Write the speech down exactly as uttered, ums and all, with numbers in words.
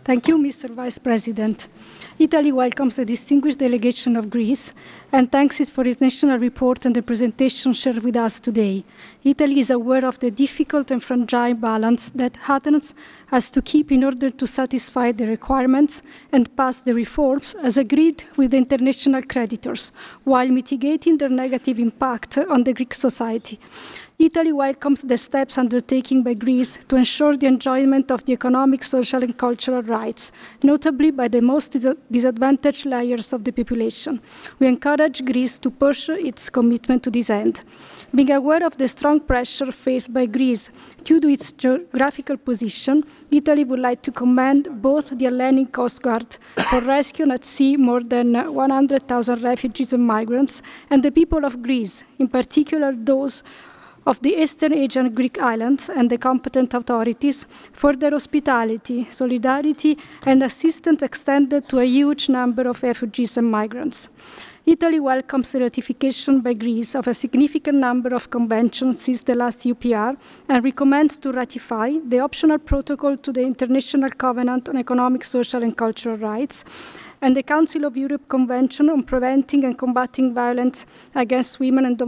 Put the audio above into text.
Thank you, Mister Vice President. Italy welcomes the distinguished delegation of Greece and thanks it for its national report and the presentation shared with us today. Italy is aware of the difficult and fragile balance that Athens has to keep in order to satisfy the requirements and pass the reforms as agreed with the international creditors, while mitigating their negative impact on the Greek society. Italy welcomes the steps undertaken by Greece to ensure the enjoyment of the economic, social, and cultural rights, notably by the most dis disadvantaged layers of the population. We encourage Greece to pursue its commitment to this end. Being aware of the strong pressure faced by Greece due to its geographical position, Italy would like to commend both the Hellenic Coast Guard for rescuing at sea more than one hundred thousand refugees and migrants, and the people of Greece, in particular those of the Eastern Aegean Greek islands and the competent authorities for their hospitality, solidarity, and assistance extended to a huge number of refugees and migrants. Italy welcomes the ratification by Greece of a significant number of conventions since the last U P R and recommends to ratify the optional protocol to the International Covenant on Economic, Social, and Cultural Rights and the Council of Europe Convention on Preventing and Combating Violence against Women and Domestic